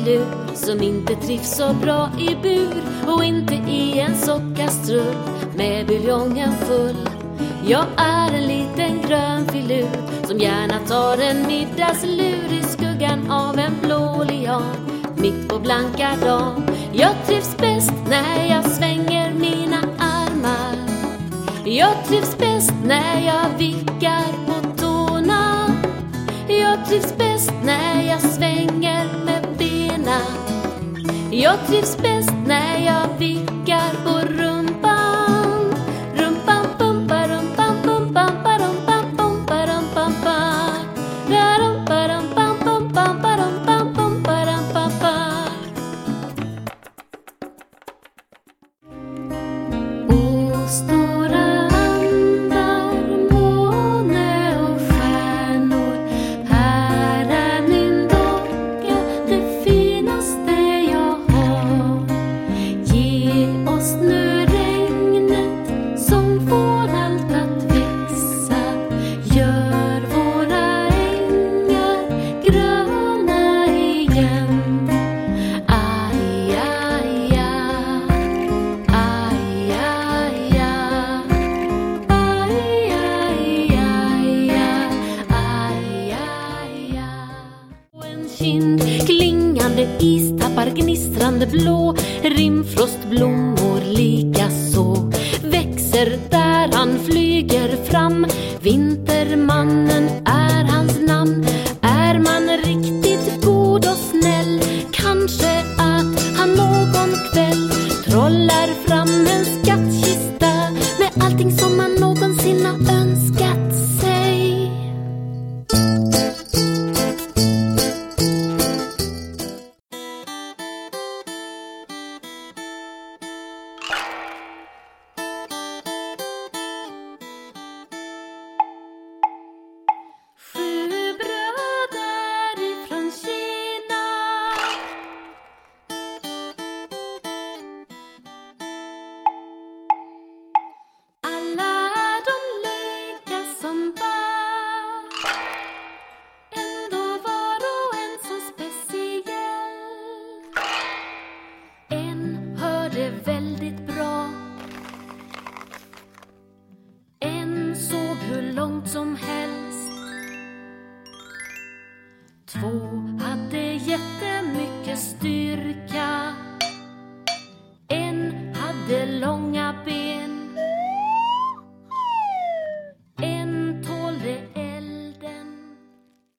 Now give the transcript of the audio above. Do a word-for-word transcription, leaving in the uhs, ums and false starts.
filur som inte trivs så bra i bur och inte i en sockastrull med buljongen full. Jag är en liten grön filur som gärna tar en middagslur i skuggan av en blå lian mitt på blanka dagen. Jag trivs bäst när jag svänger mina armar. Jag trivs bäst när jag vickar på tårna. Jag trivs bäst när jag svänger med benen. Jag trivs bäst när jag vickar på rumpan. Rumpan pumpa rumpan pumpa rumpan pumpa rumpan pa. Rumpa rumpan pumpa rumpan pumpa rumpan pa. O stora andar, måne och stjärnor, här är min docka, det finaste jag har. Ge oss nu regnet som får allt att växa. Gör våra ängar gröna igen. Aj, aj, aj. Aj, aj, aj. Aj, aj, aj, aj. Aj, aj, aj. Och en kind klingande istappar gnistrande blå, rimfrostblommor lika så växer där han flyger fram. Vintermannen är hans namn. Är man riktigt god och snäll, kanske att han någon kväll trollar fram en skattkista med allting som man någonsin har önskat sig. Sju bröder ifrån Kina. Alla de lika som barn, ändå var och en så speciell. En hörde väldigt bra, en såg hur långt som helst. Två hade jättemycket styrka,